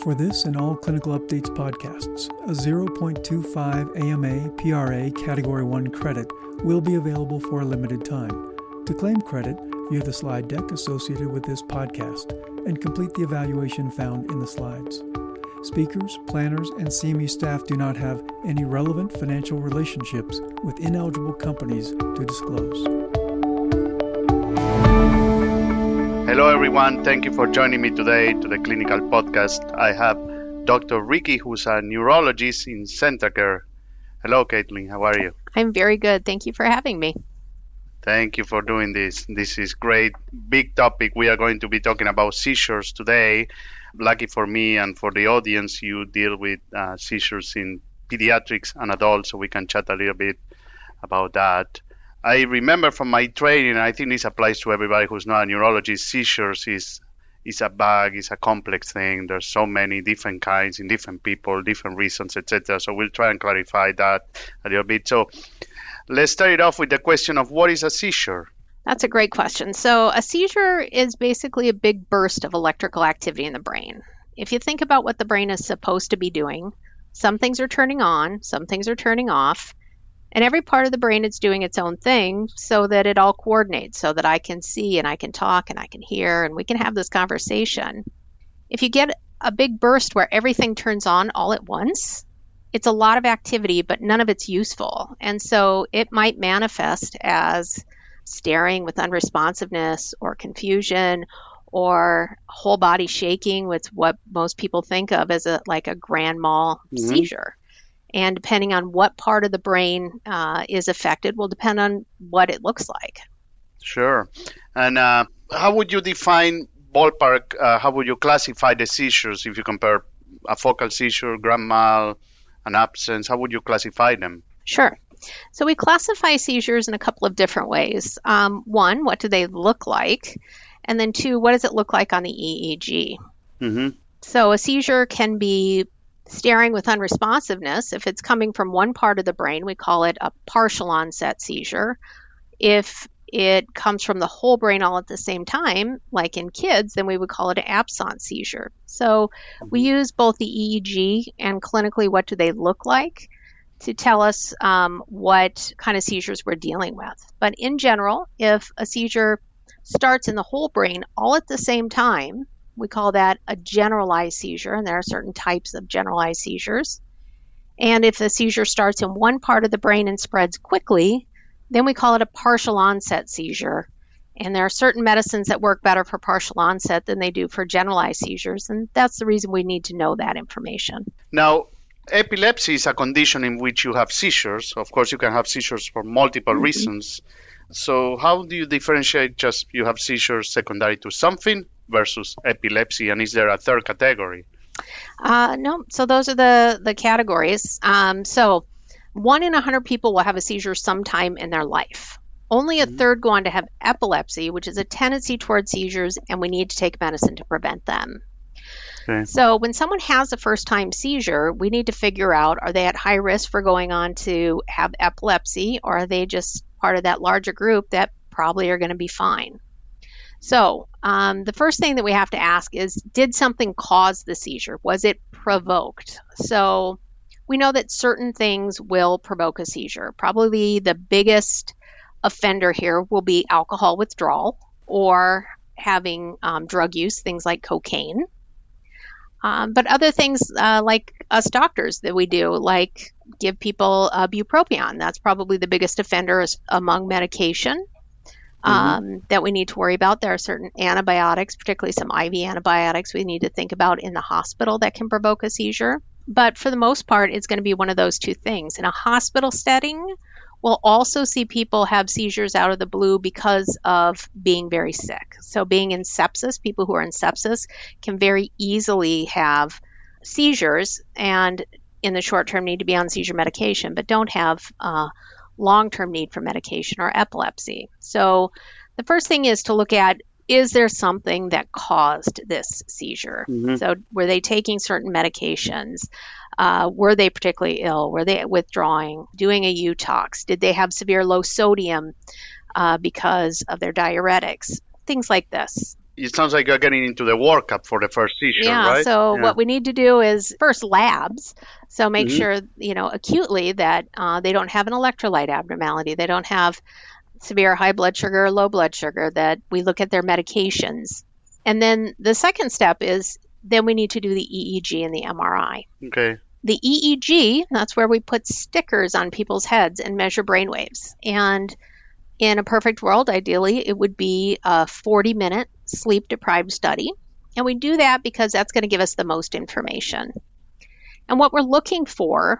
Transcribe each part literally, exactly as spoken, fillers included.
For this and all Clinical Updates podcasts, a zero point two five A M A P R A Category one credit will be available for a limited time. To claim credit, view the slide deck associated with this podcast and complete the evaluation found in the slides. Speakers, planners, and C M E staff do not have any relevant financial relationships with ineligible companies to disclose. Hello everyone, thank you for joining me today to the Clinical Podcast. I have Doctor Ricky, who's a neurologist in Centacare. Hello Caitlin, how are you? I'm very good, thank you for having me. Thank you for doing this. This is great. Big topic. We are going to be talking about seizures today. Lucky for me and for the audience, you deal with uh, seizures in pediatrics and adults, so we can chat a little bit about that. I remember from my training, I think this applies to everybody who's not a neurologist, seizures is is a bug, is a complex thing. There's so many different kinds in different people, different reasons, et cetera. So we'll try and clarify that a little bit. So let's start it off with the question of what is a seizure? That's a great question. So a seizure is basically a big burst of electrical activity in the brain. If you think about what the brain is supposed to be doing, some things are turning on, some things are turning off. And every part of the brain is doing its own thing so that it all coordinates, so that I can see and I can talk and I can hear and we can have this conversation. If you get a big burst where everything turns on all at once, it's a lot of activity, but none of it's useful. And so it might manifest as staring with unresponsiveness or confusion or whole body shaking, with what most people think of as a like a grand mal mm-hmm. seizure. And depending on what part of the brain uh, is affected will depend on what it looks like. Sure. And uh, how would you define ballpark, uh, how would you classify the seizures if you compare a focal seizure, grand mal, an absence? How would you classify them? Sure. So we classify seizures in a couple of different ways. Um, one, what do they look like? And then two, what does it look like on the E E G? Mm-hmm. So a seizure can be staring with unresponsiveness. If it's coming from one part of the brain, we call it a partial onset seizure. If it comes from the whole brain all at the same time, like in kids, then we would call it an absence seizure. So we use both the E E G and clinically what do they look like to tell us um, what kind of seizures we're dealing with. But in general, if a seizure starts in the whole brain all at the same time, we call that a generalized seizure, and there are certain types of generalized seizures. And if the seizure starts in one part of the brain and spreads quickly, then we call it a partial onset seizure. And there are certain medicines that work better for partial onset than they do for generalized seizures, and that's the reason we need to know that information. Now, epilepsy is a condition in which you have seizures. Of course, you can have seizures for multiple mm-hmm. reasons. So how do you differentiate just you have seizures secondary to something versus epilepsy, and is there a third category? Uh, no, so those are the, the categories. Um, so one in a hundred people will have a seizure sometime in their life. Only a mm-hmm. third go on to have epilepsy, which is a tendency towards seizures, and we need to take medicine to prevent them. Okay. So when someone has a first-time seizure, we need to figure out, are they at high risk for going on to have epilepsy, or are they just part of that larger group that probably are going to be fine? So um, the first thing that we have to ask is, did something cause the seizure? Was it provoked? So we know that certain things will provoke a seizure. Probably the biggest offender here will be alcohol withdrawal or having um, drug use, things like cocaine. Um, but other things uh, like us doctors that we do, like give people uh, bupropion. That's probably the biggest offender is among medication um, mm-hmm. that we need to worry about. There are certain antibiotics, particularly some I V antibiotics we need to think about in the hospital that can provoke a seizure. But for the most part, it's going to be one of those two things. In a hospital setting, we'll also see people have seizures out of the blue because of being very sick. So being in sepsis, people who are in sepsis can very easily have seizures and in the short term need to be on seizure medication, but don't have uh, long-term need for medication or epilepsy. So the first thing is to look at, is there something that caused this seizure? Mm-hmm. So were they taking certain medications? Uh, were they particularly ill? Were they withdrawing, doing a U-tox? Did they have severe low sodium uh, because of their diuretics? Things like this. It sounds like you're getting into the workup for the first seizure, yeah, right? So Yeah. what we need to do is first labs. So make Mhm. sure, you know, acutely that uh, they don't have an electrolyte abnormality. They don't have severe high blood sugar or low blood sugar, that we look at their medications. And then the second step is then we need to do the E E G and the M R I. Okay. The E E G, that's where we put stickers on people's heads and measure brain waves. And in a perfect world, ideally, it would be a forty-minute sleep-deprived study. And we do that because that's going to give us the most information. And what we're looking for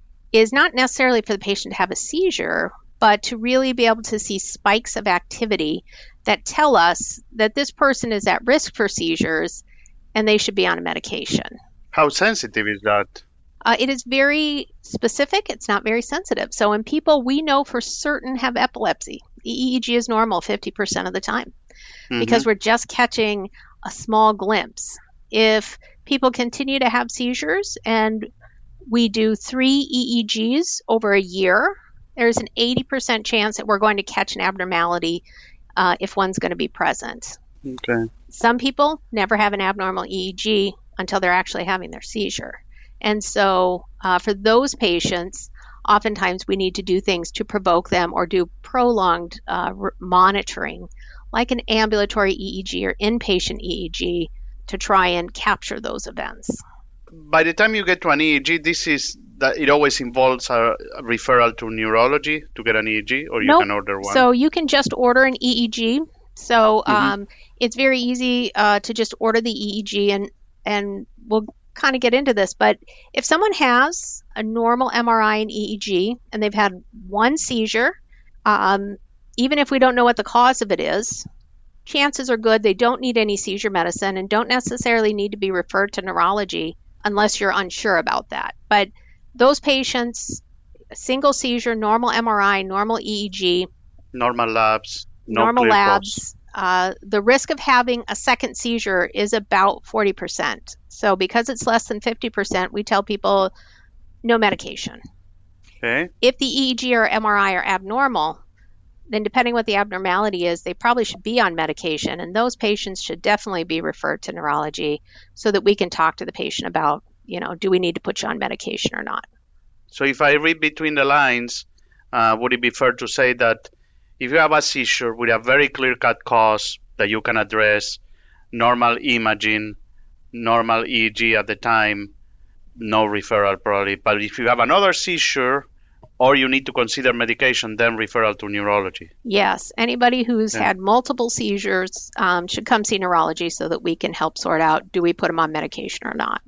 is not necessarily for the patient to have a seizure, but to really be able to see spikes of activity that tell us that this person is at risk for seizures and they should be on a medication. How sensitive is that? Uh, it is very specific. It's not very sensitive. So in people we know for certain have epilepsy, the E E G is normal fifty percent of the time Mhm. because we're just catching a small glimpse. If people continue to have seizures and we do three E E Gs over a year, there's an eighty percent chance that we're going to catch an abnormality uh, if one's going to be present. Okay. Some people never have an abnormal E E G until they're actually having their seizure. And so uh, for those patients, oftentimes we need to do things to provoke them or do prolonged uh, r- monitoring, like an ambulatory E E G or inpatient E E G, to try and capture those events. By the time you get to an E E G, this is that it always involves a a referral to neurology to get an E E G, or you Nope. can order one. So you can just order an E E G. So Mhm. um, it's very easy uh, to just order the E E G, and and we'll kind of get into this. But if someone has a normal M R I and E E G and they've had one seizure, um, even if we don't know what the cause of it is, chances are good they don't need any seizure medicine and don't necessarily need to be referred to neurology unless you're unsure about that. But those patients, a single seizure, normal M R I, normal E E G, Normal labs, no normal clear cause. labs, uh, the risk of having a second seizure is about forty percent. So because it's less than fifty percent, we tell people no medication. Okay. If the E E G or M R I are abnormal, then depending what the abnormality is, they probably should be on medication. And those patients should definitely be referred to neurology so that we can talk to the patient about, you know, do we need to put you on medication or not? So if I read between the lines, uh, would it be fair to say that if you have a seizure with a very clear-cut cause that you can address, normal imaging, normal E E G at the time, no referral probably. But if you have another seizure or you need to consider medication, then referral to neurology. Yes, anybody who's Yeah. had multiple seizures um, should come see neurology so that we can help sort out, do we put them on medication or not?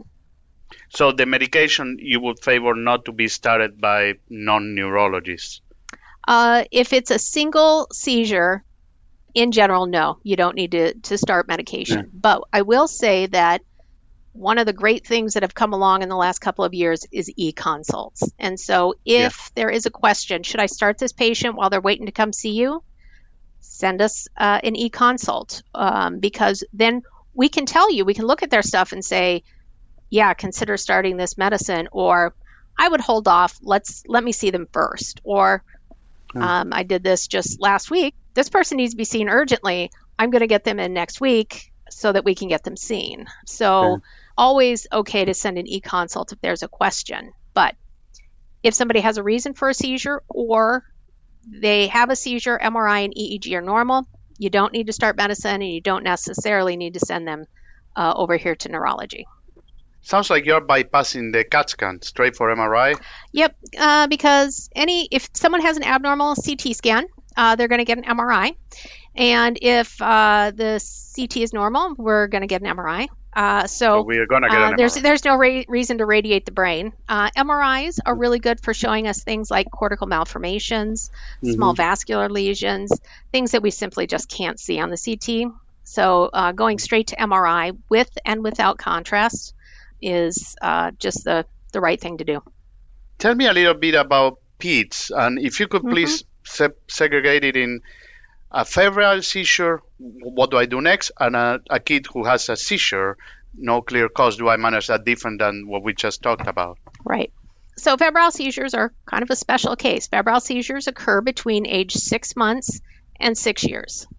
So the medication you would favor not to be started by non-neurologists. Uh, if it's a single seizure, in general, no, you don't need to, to start medication. Yeah. But I will say that one of the great things that have come along in the last couple of years is e-consults. And so if there is a question, should I start this patient while they're waiting to come see you? Send us uh, an e-consult um, because then we can tell you, we can look at their stuff and say, yeah, consider starting this medicine, or I would hold off. Let's let me see them first. Or Hmm. um, I did this just last week. This person needs to be seen urgently. I'm going to get them in next week so that we can get them seen. So Yeah. always okay to send an e-consult if there's a question. But if somebody has a reason for a seizure or they have a seizure, M R I and E E G are normal, you don't need to start medicine and you don't necessarily need to send them uh, over here to neurology. Sounds like you're bypassing the CAT scan straight for M R I. Yep, uh, because any if someone has an abnormal C T scan, uh, they're going to get an M R I. And if uh, the C T is normal, we're going to get an M R I. Uh, So so we are going to get uh, an there's M R I. there's no ra- reason to radiate the brain. Uh, M R Is are really good for showing us things like cortical malformations, small Mhm. vascular lesions, things that we simply just can't see on the C T. So uh, going straight to M R I with and without contrast is uh, just the, the right thing to do. Tell me a little bit about P I D S, and if you could Mhm. please se- segregate it in a febrile seizure, what do I do next, and a, a kid who has a seizure, no clear cause, do I manage that different than what we just talked about? Right. So febrile seizures are kind of a special case. Febrile seizures occur between age six months and six years.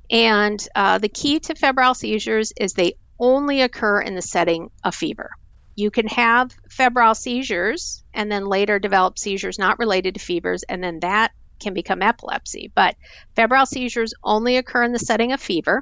And uh, the key to febrile seizures is they only occur in the setting of fever. You can have febrile seizures and then later develop seizures not related to fevers, and then that can become epilepsy. But febrile seizures only occur in the setting of fever,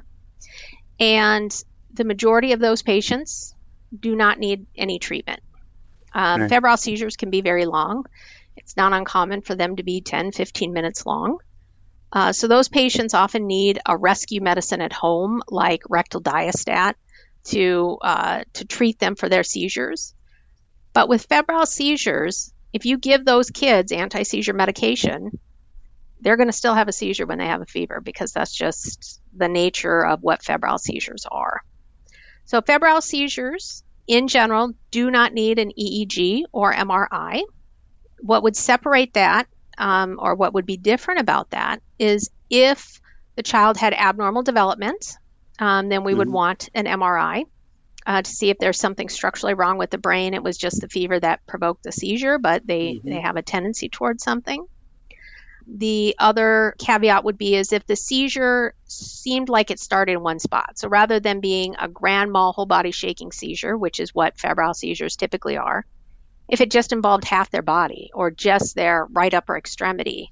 and the majority of those patients do not need any treatment. Um, Right. Febrile seizures can be very long. It's not uncommon for them to be ten, fifteen minutes long. Uh, so those patients often need a rescue medicine at home, like rectal diastat, to uh, to treat them for their seizures. But with febrile seizures, if you give those kids anti-seizure medication, they're going to still have a seizure when they have a fever, because that's just the nature of what febrile seizures are. So febrile seizures, in general, do not need an E E G or M R I. What would separate that, um, or what would be different about that, is if the child had abnormal development, um, then we would Mhm. want an M R I uh, to see if there's something structurally wrong with the brain. It was just the fever that provoked the seizure, but they, Mhm. they have a tendency towards something. The other caveat would be is if the seizure seemed like it started in one spot. So rather than being a grand mal whole body shaking seizure, which is what febrile seizures typically are, if it just involved half their body or just their right upper extremity,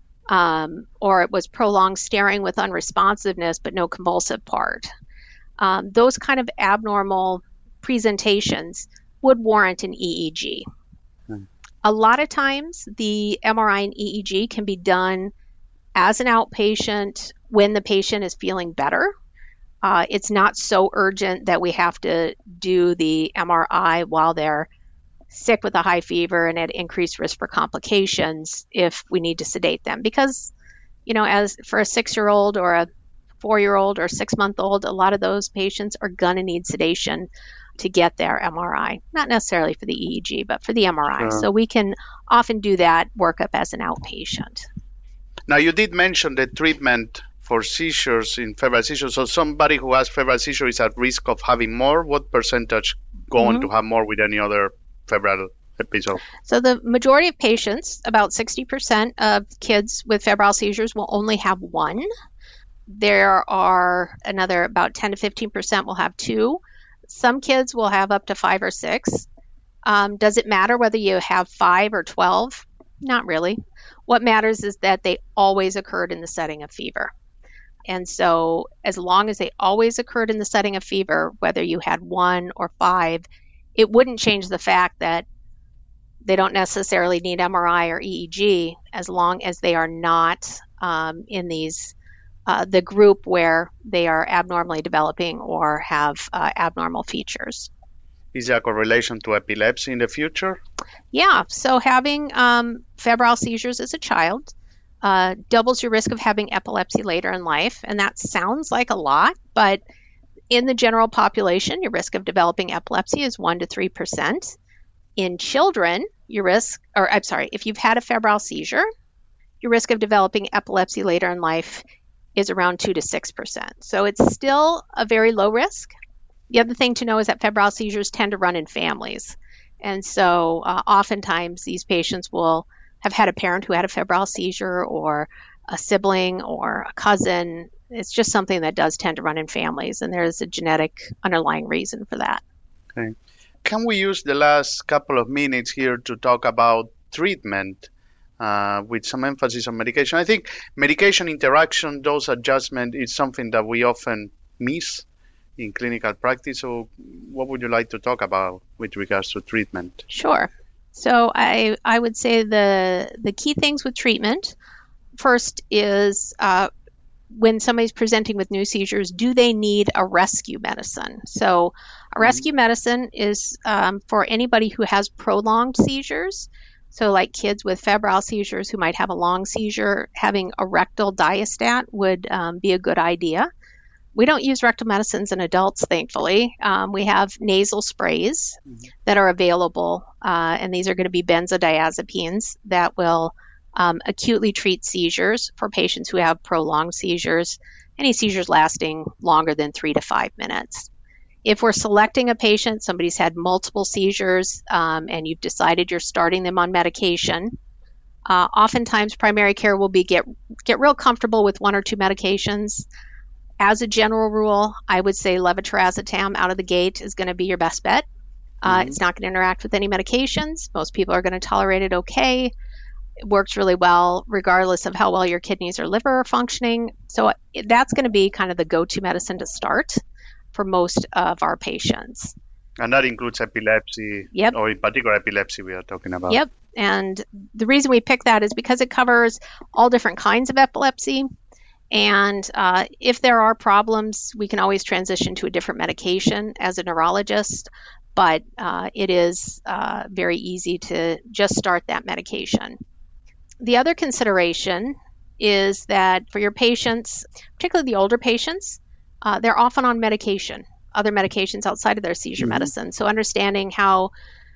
um, or it was prolonged staring with unresponsiveness but no convulsive part, um, those kind of abnormal presentations would warrant an E E G. Hmm. A lot of times the M R I and E E G can be done as an outpatient when the patient is feeling better. Uh, it's not so urgent that we have to do the M R I while they're sick with a high fever and at increased risk for complications if we need to sedate them. Because, you know, as for a six-year-old or a four-year-old or six-month-old, a lot of those patients are going to need sedation to get their M R I. Not necessarily for the E E G, but for the M R I. Sure. So we can often do that workup as an outpatient. Now, you did mention the treatment for seizures in febrile seizures. So somebody who has febrile seizure is at risk of having more. What percentage go on Mhm. to have more with any other febrile episode? So the majority of patients, about sixty percent of kids with febrile seizures, will only have one. There are another about ten to fifteen percent will have two. Some kids will have up to five or six. Um, does it matter whether you have five or twelve? Not really. What matters is that they always occurred in the setting of fever. And so as long as they always occurred in the setting of fever, whether you had one or five, it wouldn't change the fact that they don't necessarily need M R I or E E G as long as they are not um, in these uh, the group where they are abnormally developing or have uh, abnormal features. Is there a correlation to epilepsy in the future? Yeah, so having um, febrile seizures as a child uh, doubles your risk of having epilepsy later in life. And that sounds like a lot, but in the general population, your risk of developing epilepsy is one to three percent. In children, your risk, or I'm sorry, if you've had a febrile seizure, your risk of developing epilepsy later in life is around two to six percent. So it's still a very low risk. The other thing to know is that febrile seizures tend to run in families. And so uh, oftentimes these patients will have had a parent who had a febrile seizure or a sibling or a cousin. It's just something that does tend to run in families, and there's a genetic underlying reason for that. Okay. Can we use the last couple of minutes here to talk about treatment uh, with some emphasis on medication? I think medication interaction, dose adjustment is something that we often miss in clinical practice. So what would you like to talk about with regards to treatment? Sure. So I I would say the the key things with treatment first is uh, when somebody's presenting with new seizures, do they need a rescue medicine? So a rescue medicine is um, for anybody who has prolonged seizures. So like kids with febrile seizures who might have a long seizure, having a rectal diastat would um, be a good idea. We don't use rectal medicines in adults, thankfully. Um, we have nasal sprays Mhm. that are available, uh, and these are going to be benzodiazepines that will um, acutely treat seizures for patients who have prolonged seizures, any seizures lasting longer than three to five minutes. If we're selecting a patient, somebody's had multiple seizures, um, and you've decided you're starting them on medication, uh, oftentimes primary care will be get get real comfortable with one or two medications. As a general rule, I would say levetiracetam out of the gate is going to be your best bet. Uh, mm-hmm. It's not going to interact with any medications. Most people are going to tolerate it okay. It works really well regardless of how well your kidneys or liver are functioning. So that's going to be kind of the go-to medicine to start for most of our patients. And that includes epilepsy, yep. or in particular epilepsy we are talking about. Yep. And the reason we pick that is because it covers all different kinds of epilepsy. And uh, if there are problems, we can always transition to a different medication as a neurologist. But uh, it is uh, very easy to just start that medication. The other consideration is that for your patients, particularly the older patients, uh, they're often on medication, other medications outside of their seizure mm-hmm. medicine. So understanding how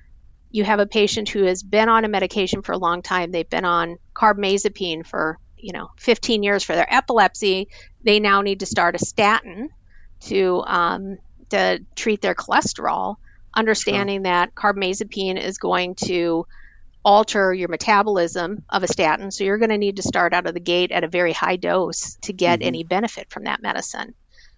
you have a patient who has been on a medication for a long time, they've been on carbamazepine for, you know, fifteen years for their epilepsy, they now need to start a statin to um, to treat their cholesterol, understanding sure. that carbamazepine is going to alter your metabolism of a statin. So you're going to need to start out of the gate at a very high dose to get mm-hmm. any benefit from that medicine.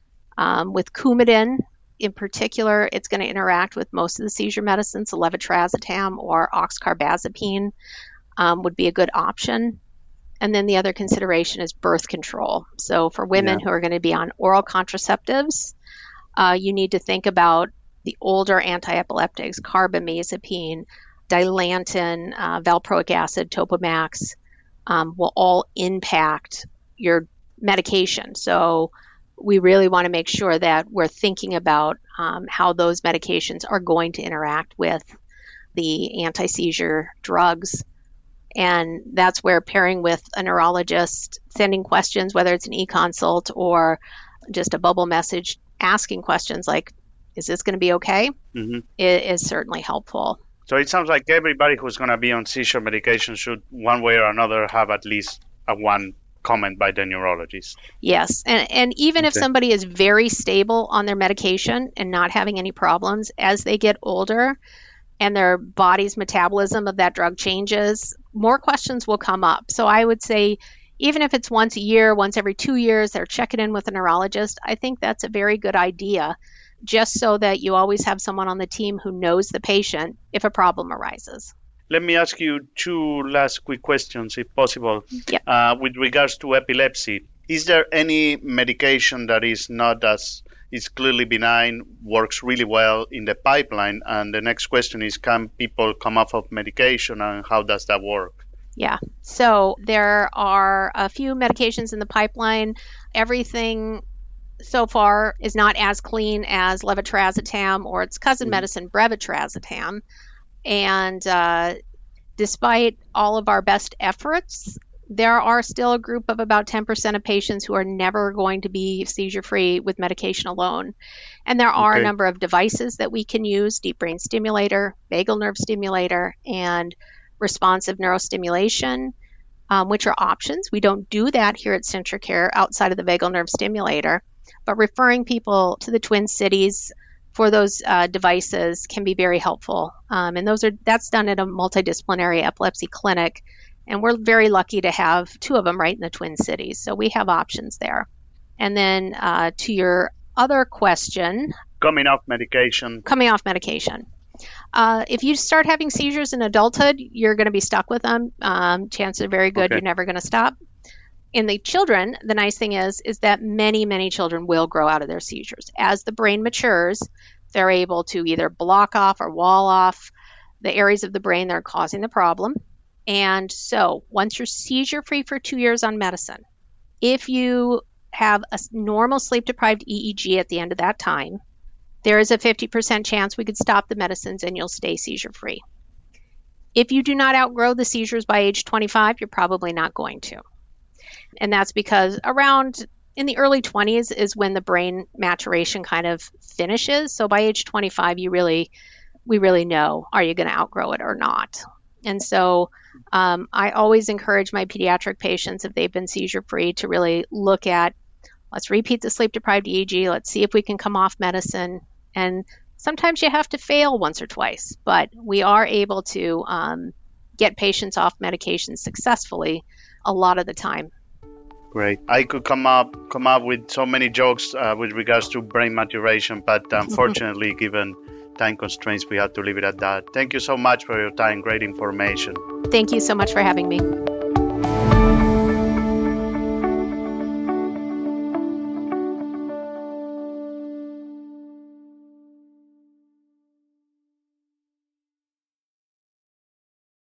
Um, with Coumadin in particular, it's going to interact with most of the seizure medicines. So levetiracetam or oxcarbazepine um, would be a good option. And then the other consideration is birth control. So for women yeah. who are going to be on oral contraceptives, uh, you need to think about the older anti-epileptics, carbamazepine, Dilantin, uh, valproic acid, Topamax, um, will all impact your medication. So we really want to make sure that we're thinking about um, how those medications are going to interact with the anti-seizure drugs. And that's where pairing with a neurologist, sending questions, whether it's an e-consult or just a bubble message, asking questions like, is this going to be okay? Mm-hmm. It is certainly helpful. So it sounds like everybody who's going to be on seizure medication should, one way or another, have at least a one comment by the neurologist. Yes. And and even okay. if somebody is very stable on their medication and not having any problems, as they get older and their body's metabolism of that drug changes, more questions will come up. So I would say, even if it's once a year, once every two years, they're checking in with a neurologist, I think that's a very good idea, just so that you always have someone on the team who knows the patient if a problem arises. Let me ask you two last quick questions, if possible. Yep. Uh, with regards to epilepsy, is there any medication that is not as, is clearly benign, works really well in the pipeline? And the next question is, can people come off of medication, and how does that work? Yeah. So there are a few medications in the pipeline. Everything so far is not as clean as levetiracetam or its cousin mm-hmm. medicine, brevitiracetam. And uh, despite all of our best efforts, there are still a group of about ten percent of patients who are never going to be seizure-free with medication alone. And there are okay. a number of devices that we can use, deep brain stimulator, vagal nerve stimulator, and responsive neurostimulation, um, which are options. We don't do that here at CentraCare outside of the vagal nerve stimulator, but referring people to the Twin Cities for those uh, devices can be very helpful. Um, and those are that's done at a multidisciplinary epilepsy clinic. And we're very lucky to have two of them right in the Twin Cities. So we have options there. And then uh, to your other question. Coming off medication. Coming off medication. Uh, if you start having seizures in adulthood, you're going to be stuck with them. Um, chances are very good okay. you're never going to stop. In the children, the nice thing is, is that many, many children will grow out of their seizures. As the brain matures, they're able to either block off or wall off the areas of the brain that are causing the problem. And so once you're seizure-free for two years on medicine, if you have a normal sleep-deprived E E G at the end of that time, there is a fifty percent chance we could stop the medicines and you'll stay seizure-free. If you do not outgrow the seizures by age twenty-five, you're probably not going to. And that's because around in the early twenties is when the brain maturation kind of finishes. So by age twenty-five, you really, we really know, are you going to outgrow it or not? And so um, I always encourage my pediatric patients, if they've been seizure-free, to really look at, let's repeat the sleep-deprived E E G. Let's see if we can come off medicine. And sometimes you have to fail once or twice, but we are able to um, get patients off medication successfully a lot of the time. Great. I could come up come up with so many jokes uh, with regards to brain maturation, but unfortunately, given time constraints, we have to leave it at that. Thank you so much for your time. Great information. Thank you so much for having me.